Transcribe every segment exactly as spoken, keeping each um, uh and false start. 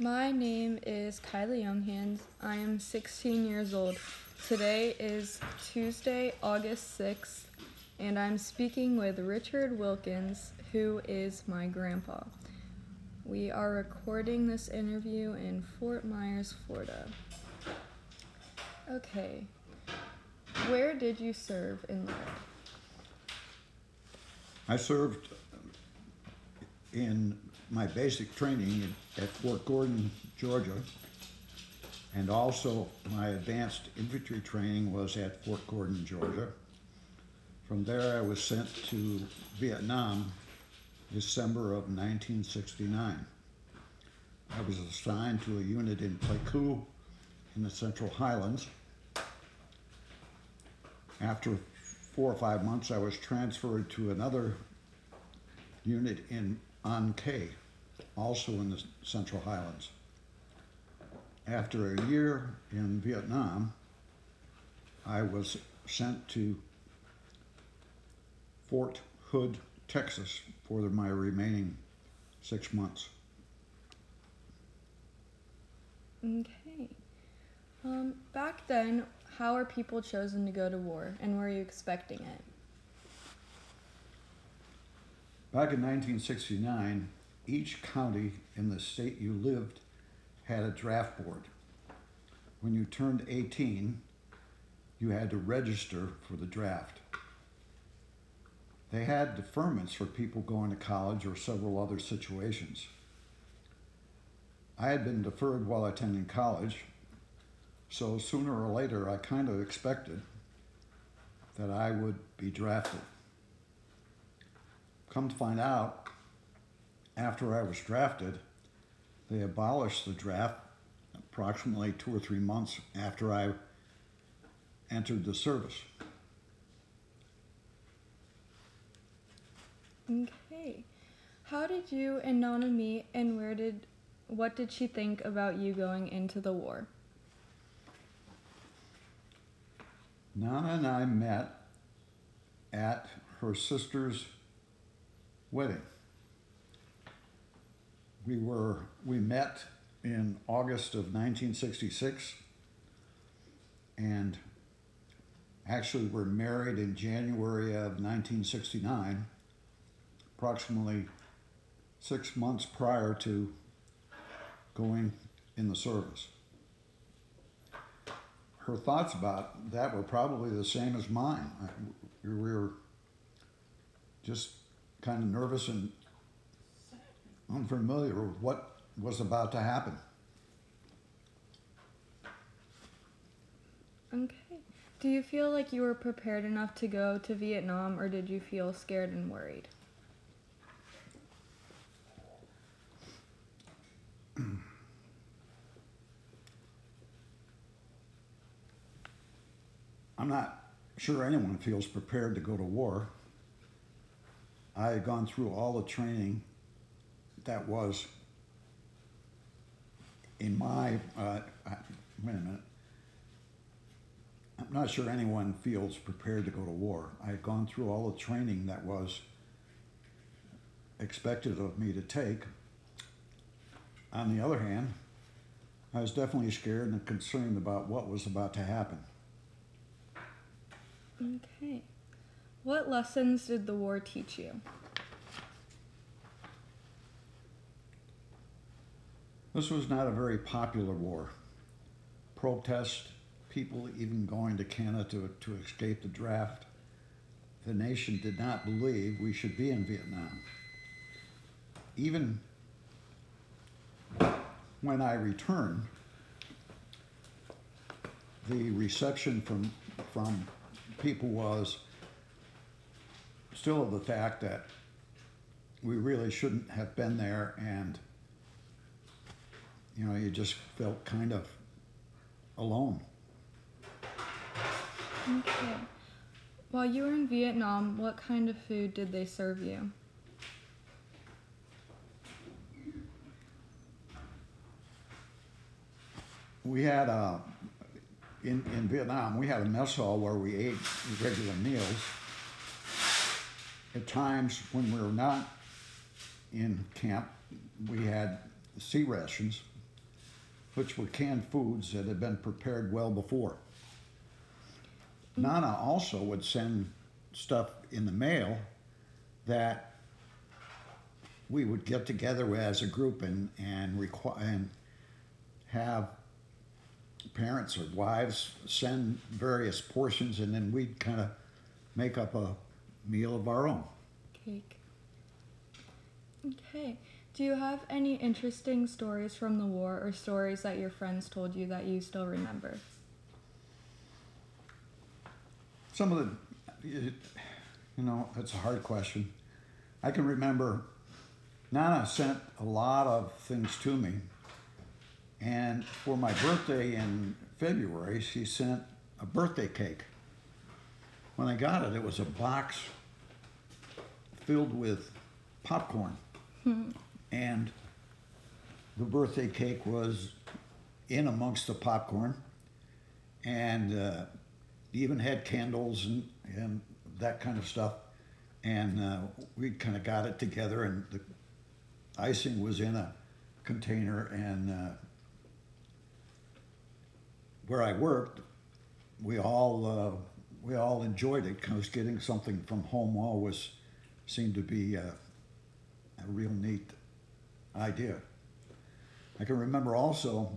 My name is Kylie Younghans. I am sixteen years old. Today is Tuesday, August sixth, and I'm speaking with Richard Wilkins, who is my grandpa. We are recording this interview in Fort Myers, Florida. Okay, where did you serve in life? I served in my basic training at Fort Gordon, Georgia, and also my advanced infantry training was at Fort Gordon, Georgia. From there I was sent to Vietnam December of nineteen sixty-nine. I was assigned to a unit in Pleiku in the Central Highlands. After four or five months I was transferred to another unit in An Khê, also in the Central Highlands. After a year in Vietnam, I was sent to Fort Hood, Texas for my remaining six months. Okay. Um, back then, how were people chosen to go to war, and were you expecting it? Back in nineteen sixty-nine, each county in the state you lived had a draft board. When you turned eighteen, you had to register for the draft. They had deferments for people going to college or several other situations. I had been deferred while attending college, so sooner or later I kind of expected that I would be drafted. Come to find out, after I was drafted, they abolished the draft approximately two or three months after I entered the service. Okay. How did you and Nana meet, and where did, what did she think about you going into the war? Nana and I met at her sister's wedding. We were we met in August of nineteen sixty-six, and actually were married in January of nineteen sixty-nine, approximately six months prior to going in the service. Her thoughts about that were probably the same as mine. We were just kind of nervous and unfamiliar with what was about to happen. Okay. Do you feel like you were prepared enough to go to Vietnam, or did you feel scared and worried? I'm not sure anyone feels prepared to go to war. I had gone through all the training that was in my, uh, wait a minute, I'm not sure anyone feels prepared to go to war. I had gone through all the training that was expected of me to take. On the other hand, I was definitely scared and concerned about what was about to happen. Okay. What lessons did the war teach you? This was not a very popular war. Protest, people even going to Canada to, to escape the draft. The nation did not believe we should be in Vietnam. Even when I returned, the reception from, from people was still of the fact that we really shouldn't have been there, and you know, you just felt kind of alone. Okay. While you were in Vietnam, what kind of food did they serve you? We had a, in, in Vietnam, we had a mess hall where we ate regular meals. At times when we were not in camp, we had sea rations, which were canned foods that had been prepared well before. Nana also would send stuff in the mail that we would get together as a group and and, requ- and have parents or wives send various portions, and then we'd kind of make up a meal of our own. Cake. Okay. Do you have any interesting stories from the war or stories that your friends told you that you still remember? Some of the, you know, it's a hard question. I can remember Nana sent a lot of things to me, and for my birthday in February, she sent a birthday cake. When I got it, it was a box filled with popcorn. And the birthday cake was in amongst the popcorn, and uh, even had candles and, and that kind of stuff. And uh, we kind of got it together, and the icing was in a container. And uh, where I worked, we all uh, we all enjoyed it because getting something from home always seemed to be uh, a real neat idea. I can remember also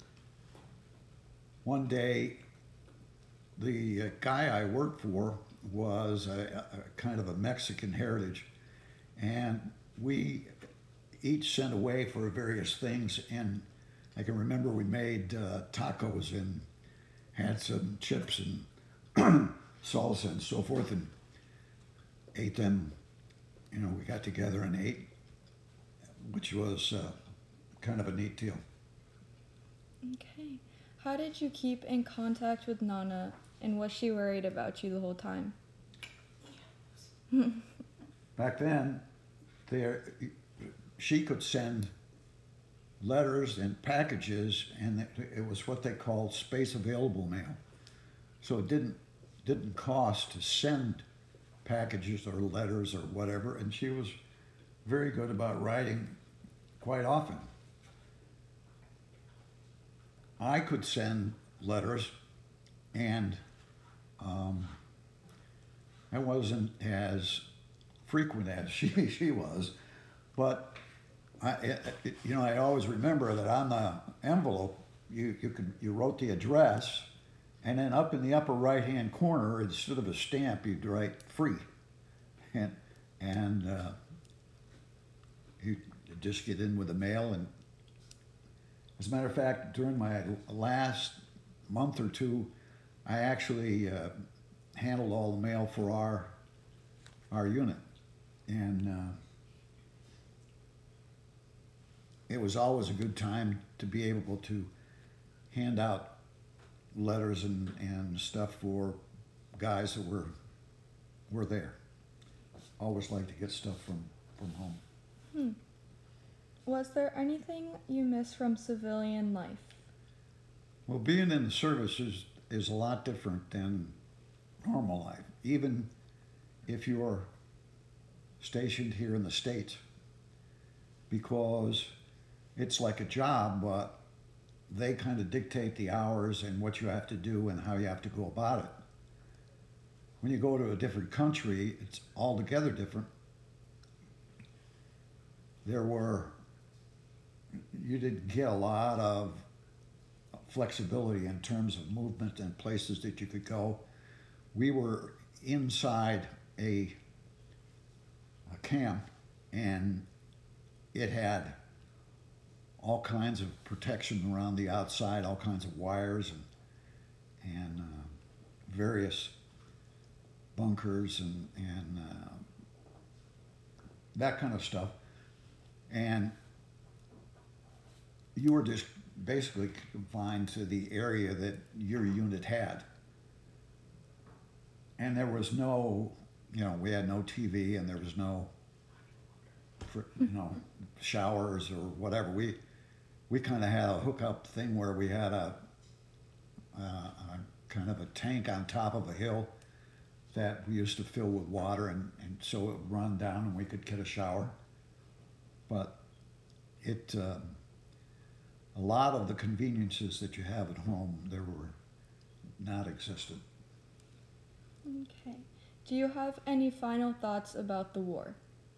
one day the uh, guy I worked for was a, a kind of a Mexican heritage, and we each sent away for various things. And I can remember we made uh, tacos and had some chips and salsa and so forth, and ate them. You know, we got together and ate, which was uh, kind of a neat deal. Okay. How did you keep in contact with Nana, and was she worried about you the whole time? Back then, there, she could send letters and packages, and it, it was what they called space available mail. So it didn't didn't cost to send packages or letters or whatever, and she was very good about writing quite often. I could send letters, and um, I wasn't as frequent as she she was, but I, it, you know, I always remember that on the envelope you you could you wrote the address, and then up in the upper right hand corner, instead of a stamp, you'd write free, and and uh, you just get in with the mail. And as a matter of fact, during my last month or two, I actually uh, handled all the mail for our our unit, and uh, it was always a good time to be able to hand out letters and, and stuff for guys that were were there. Always like to get stuff from, from home. Hmm. Was there anything you miss from civilian life? Well, being in the service is, is a lot different than normal life. Even if you're stationed here in the States, because it's like a job, but they kind of dictate the hours and what you have to do and how you have to go about it. When you go to a different country, it's altogether different. There were, you didn't get a lot of flexibility in terms of movement and places that you could go. We were inside a, a camp, and it had all kinds of protection around the outside, all kinds of wires and and uh, various bunkers and and uh, that kind of stuff. And you were just basically confined to the area that your unit had. And there was no, you know, we had no T V, and there was no, you know, showers or whatever. We we kind of had a hookup thing where we had a, a, a kind of a tank on top of a hill that we used to fill with water, and, and so it would run down and we could get a shower. But it, uh, a lot of the conveniences that you have at home, there were not existent. Okay. Do you have any final thoughts about the war?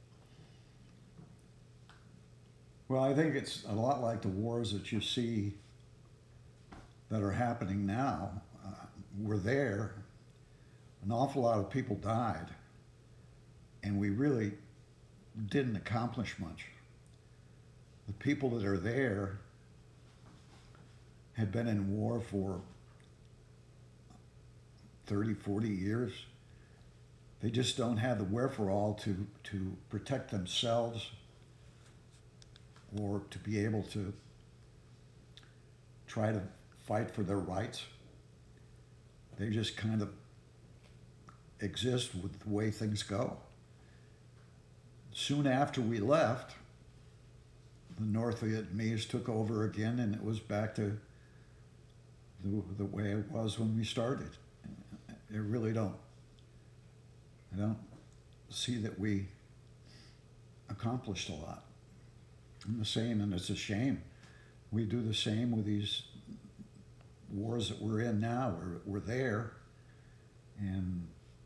Well, I think it's a lot like the wars that you see that are happening now. Uh, were there, an awful lot of people died, and we really didn't accomplish much. The people that are there had been in war for thirty, forty years. They just don't have the wherewithal to, to protect themselves or to be able to try to fight for their rights. They just kind of exist with the way things go. Soon after we left, the North Vietnamese took over again, and it was back to the, the way it was when we started. I really don't, I don't see that we accomplished a lot. I'm the same, and it's a shame. We do the same with these wars that we're in now. We're, we're there, and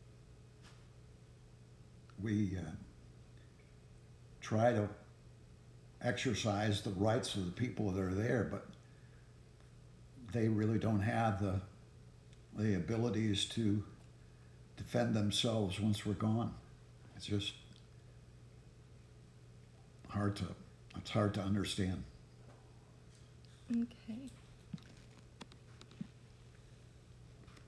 we uh, try to exercise the rights of the people that are there, but they really don't have the the abilities to defend themselves once we're gone. It's just hard to, it's hard to understand. Okay.